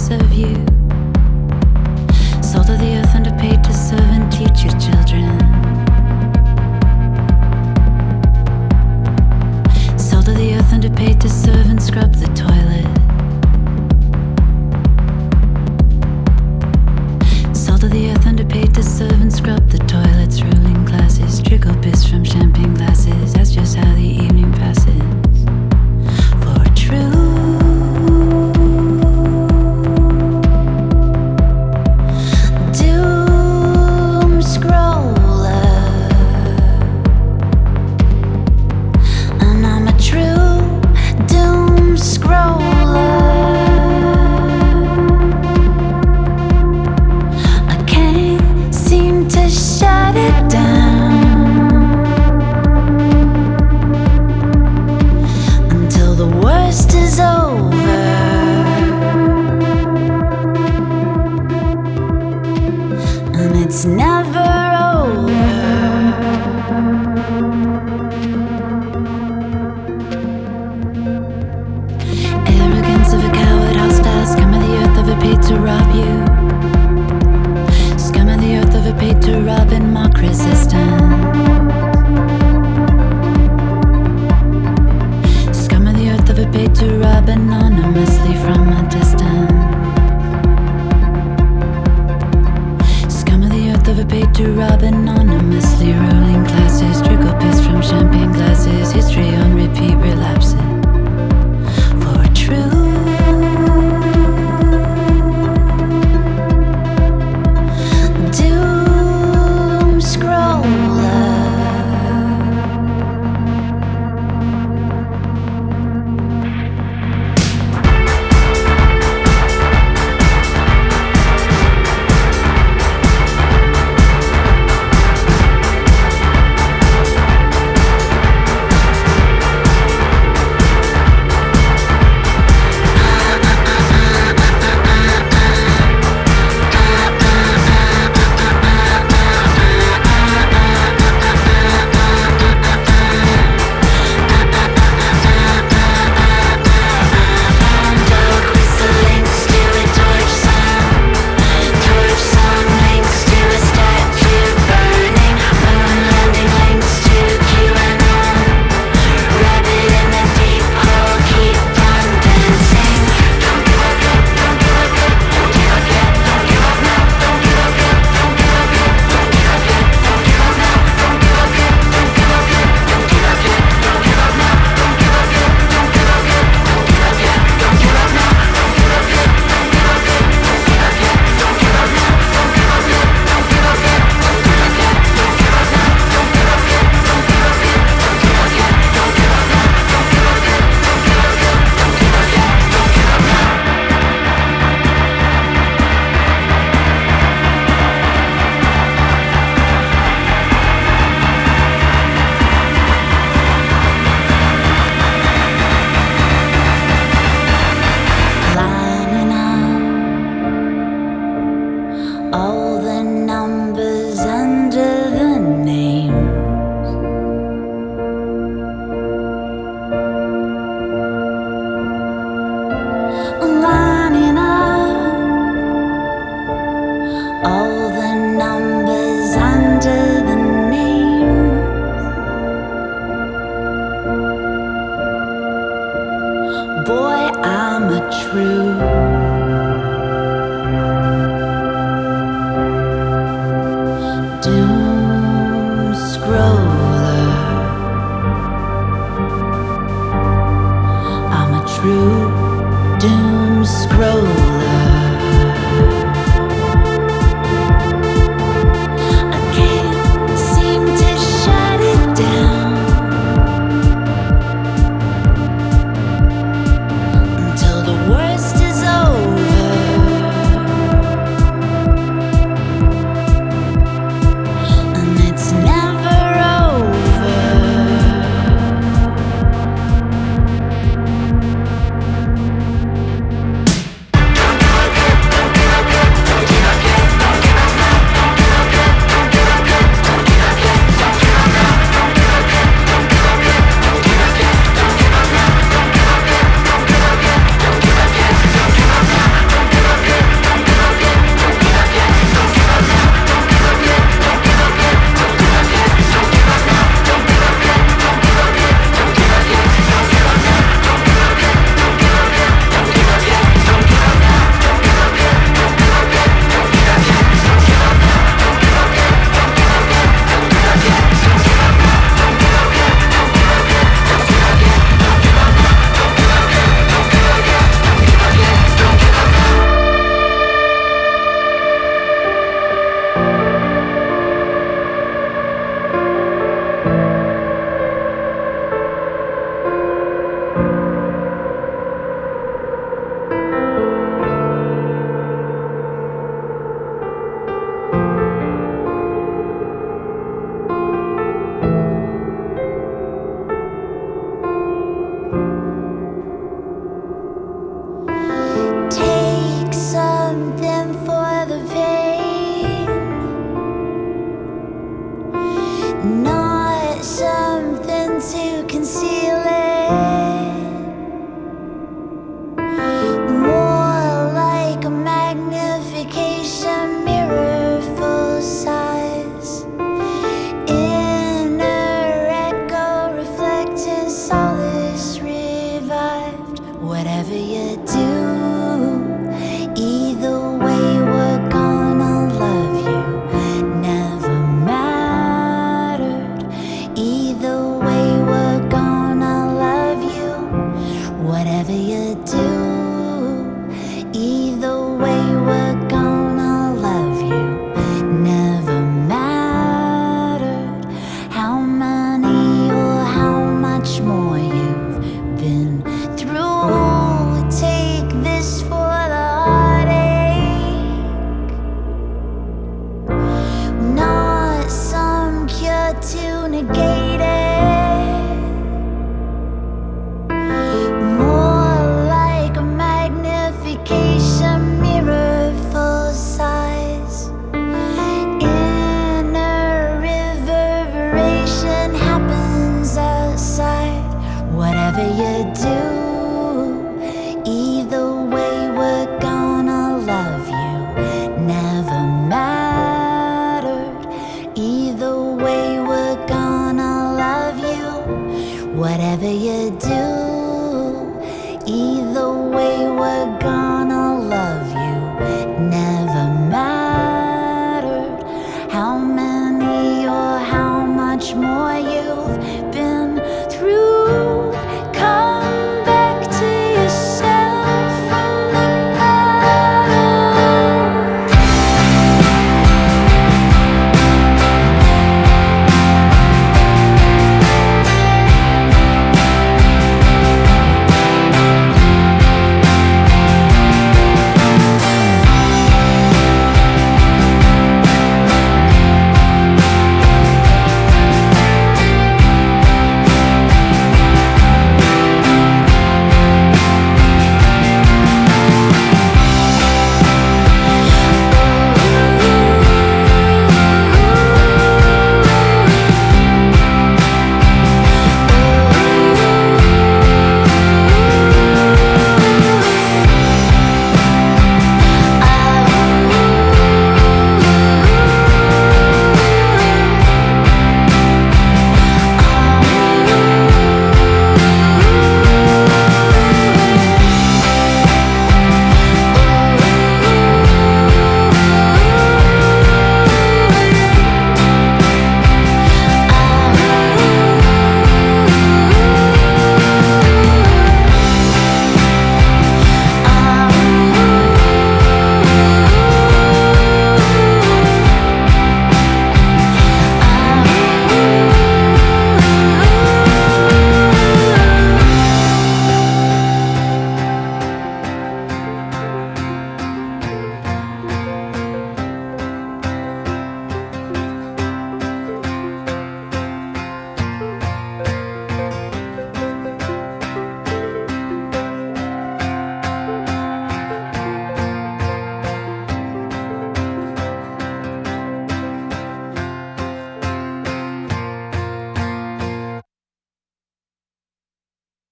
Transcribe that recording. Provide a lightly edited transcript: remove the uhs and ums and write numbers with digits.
pieces of you. Salt of the earth underpaid to serve and teach your children. Salt of the earth underpaid to serve and scrub the toilet. Salt of the earth underpaid to serve and scrub the toilets. Ruling classes trickle piss from champagne glasses. That's just how the evening passes. For true doom scroller, and I'm a true doom scroller. I can't seem to shut it down until the worst is over, and it's never over. Arrogance of a coward, hostile scum of the earth of a paid to rob you. Scum of the earth of a paid to rob and mock resistance. Scum of the earth of a paid to rob anonymously from a distance. Scum of the earth of a paid to rob anonymously. Ruling classes trickle piss from champagne glasses. History on repeat relapses. For true doom scroller, lining up all the numbers under the names. Lining up all the numbers under the names. Boy, I'm a true doom scroller. I'm a true doom scroller. I can't seem to shut it down until the worst is over, and it's never over. Whatever you do,